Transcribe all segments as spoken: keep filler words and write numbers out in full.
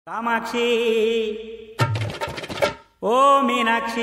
ಕಾಮಾಕ್ಷಿ ಓ ಮೀನಾಕ್ಷಿ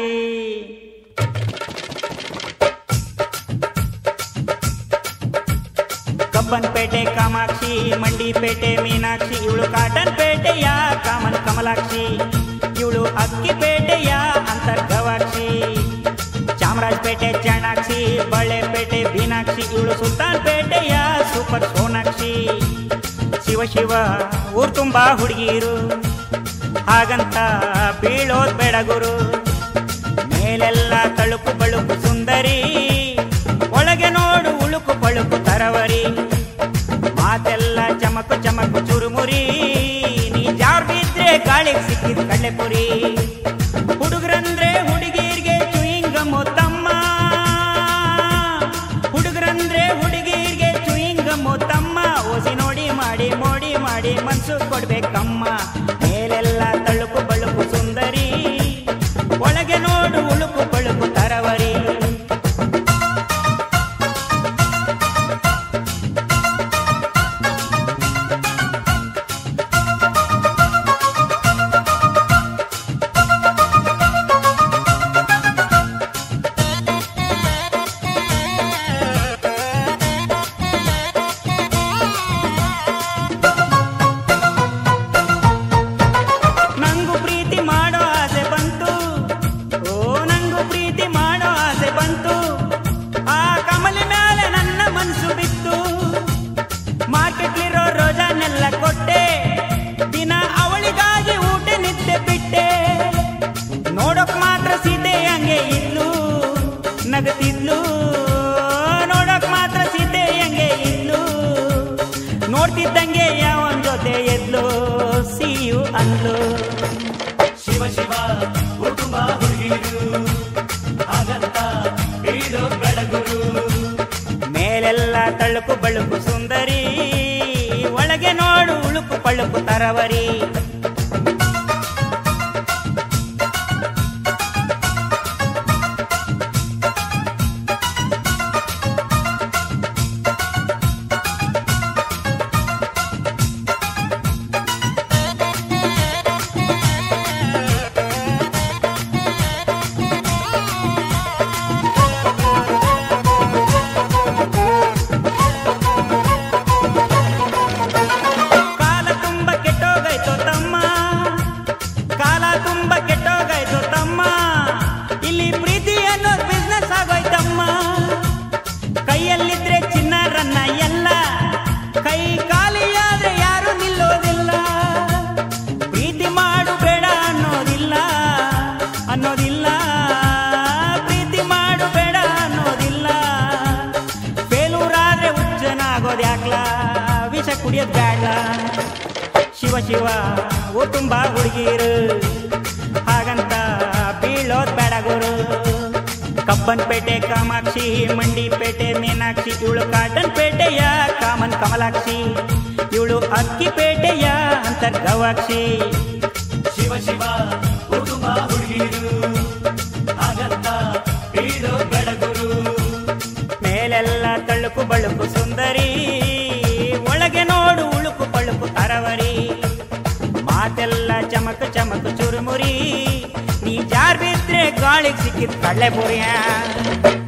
ಕಬ್ಬನ್ಪೇಟೆ ಕಾಮಾಕ್ಷಿ ಮಂಡಿಪೇಟೆ ಮೀನಾಕ್ಷಿ ಇವಳು ಕಾಟನ್ ಪೇಟೆಯ ಕಾಮನ್ ಕಮಲಾಕ್ಷಿ ಇವಳು ಅಕ್ಕಿಪೇಟೆಯ ಅಂತರ್ಗವಾಕ್ಷಿ ಚಾಮರಾಜಪೇಟೆ ಚಾಣಾಕ್ಷಿ ಬಳ್ಳೆಪೇಟೆ ಬೀನಾಕ್ಷಿ ಇವಳು ಸುಲ್ತಾನ್ ಪೇಟೆಯ ಸೂಪರ್ ಸೋನಾಕ್ಷಿ ಶಿವ ಶಿವ ಊರ್ ತುಂಬಾ ಹುಡುಗಿರು ಹಾಗಂತ ಬೀಳೋದ್ ಬೇಡ ಗುರು ಮೇಲೆಲ್ಲ ತಳುಕು ಬಳುಕು ಸುಂದರಿ ಒಳಗೆ ನೋಡು ಉಳುಕು ಪಳುಕು ತರವರಿ ಮಾತೆಲ್ಲ ಚಮಕು ಚಮಕು ಚುರುಮುರಿ ನೀ ಜಾರ್ ಬಿದ್ರೆ ಗಾಳಿಗೆ ಸಿಕ್ಕಿದ್ ಕಳ್ಳೆಪುರಿ ಹುಡುಗರಂದ್ರೆ ಹುಡುಗಿರ್ಗೆ ಚುಯಿಂಗಮ್ಮು ತಮ್ಮ ಹುಡುಗರಂದ್ರೆ ಹುಡುಗಿರ್ಗೆ ಚುಯಿಂಗಮ್ಮು ತಮ್ಮ ಓಸಿ ನೋಡಿ ಮಾಡಿ ಮೋಡಿ ಮಾಡಿ ಮನ್ಸು ಕೊಡ್ಬೇಕಮ್ಮ ಮೇಲೆಲ್ಲ ತಳುಕು ಬಳುಕು ಸುಂದರಿ ಒಳಗೆ ನೋಡು ಉಳುಕು ಪಳುಕು ತರವರಿ ಕೊಟ್ಟೆ ದಿನ ಅವಳಿಗಾಗಿ ಊಟ ನಿದ್ದೆ ಬಿಟ್ಟೆ ನೋಡಕ್ ಮಾತ್ರ ಸೀತೆ ಹಂಗೆ ಇದ್ಲು ನಗತಿದ್ಲು ನೋಡಕ್ ಮಾತ್ರ ಸೀತೆ ಹಂಗೆ ಇದ್ಲು ನೋಡ್ತಿದ್ದಂಗೆ ಯಾವನ್ ಜೊತೆ ಎದ್ಲು ಸಿಯು ಅಂದ್ಲು ಶಿವ ಶಿವ ಕುಟುಂಬ ಹುಡುಗಿರು ಹಾಗಂತ ಬೀಳೋ ಬೆಳಗುರು ಮೇಲೆಲ್ಲ ತಳುಕು ಬಳುಕು ಸುಂದರಿ ಒಳಗೆ ನೋಡು ಉಳುಕು ಪಳುಕು ತರವರಿ ಕೈಯಲ್ಲಿದ್ರೆ ಚಿನ್ನರನ್ನ ಎಲ್ಲ ಕೈ ಖಾಲಿಯಾದ್ರೆ ಯಾರು ನಿಲ್ಲೋದಿಲ್ಲ ಪ್ರೀತಿ ಮಾಡು ಬೇಡ ಅನ್ನೋದಿಲ್ಲ ಅನ್ನೋದಿಲ್ಲ ಪ್ರೀತಿ ಮಾಡು ಬೇಡ ಅನ್ನೋದಿಲ್ಲ ಬೇಲೂರಾದ್ರೆ ಹುಚ್ಚನಾಗೋದು ಯಾಕ್ಲ ವಿಷ ಕುಡಿಯೋದು ಬೇಡ ಶಿವ ಶಿವ ಓ ತುಂಬಾ ಹುಡುಗಿರು ಹಾಗಂತ ಬೀಳೋದ್ ಬೇಡ ಗುರು ಕಬ್ಬನ್ಪೇಟೆ ಕಾಮಾಕ್ಷಿ ಮಂಡಿಪೇಟೆ ಮೀನಾಕ್ಷಿ ಇವಳು ಕಾಟನ್ ಪೇಟೆಯ ಕಾಮನ್ ಕಮಲಾಕ್ಷಿ ಇವಳು ಅಕ್ಕಿಪೇಟೆಯ ಅಂತರ್ಗವಾಕ್ಷಿ ಶಿವ ಶಿವ ಕುಟುಂಬ ಹುಡುಗಿರು ಹಾಗಂತ ಬೀಳೋ ಬೆಳಗುರು ಮೇಲೆಲ್ಲ ತಳುಕು ಬಳುಕು ಸುಂದರಿ ಒಳಗೆ ನೋಡು ಉಳುಕು ಪಳುಕು ತರವರಿ ಮಾತೆಲ್ಲ ಚಮಕು ಚಮಕು ಚುರುಮುರಿ ನೀ ಜಾರ್ ಬಿದ್ರೆ ಗಾಳಿಗೆ ಸಿಕ್ಕಿದ್ ಕಳ್ಳೆಪುರಿಯ